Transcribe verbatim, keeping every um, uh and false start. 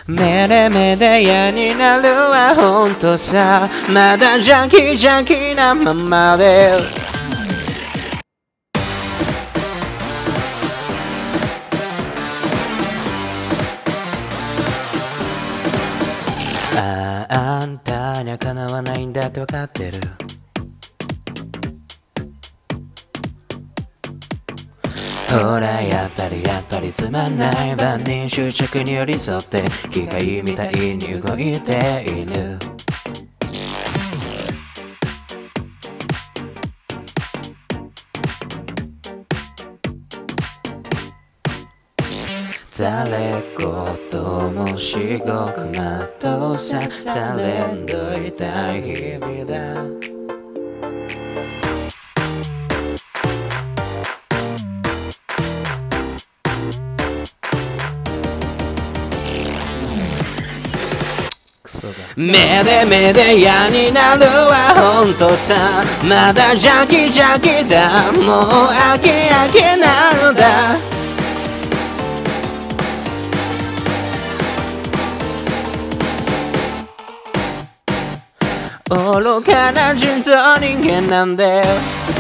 目で目で嫌になるはほんとさ、まだ邪気邪気なままでああ、あんたにはかなわないんだってわかってる。ほらやっぱりやっぱりつまんない万人執着に寄り添って機械みたいに動いている。誰ことも至極まっとうさされんどいたい日々だ。目で目で嫌になるはほんとさ、まだ邪気邪気だ、もう飽き飽きなのだ。愚かな人造人間なんで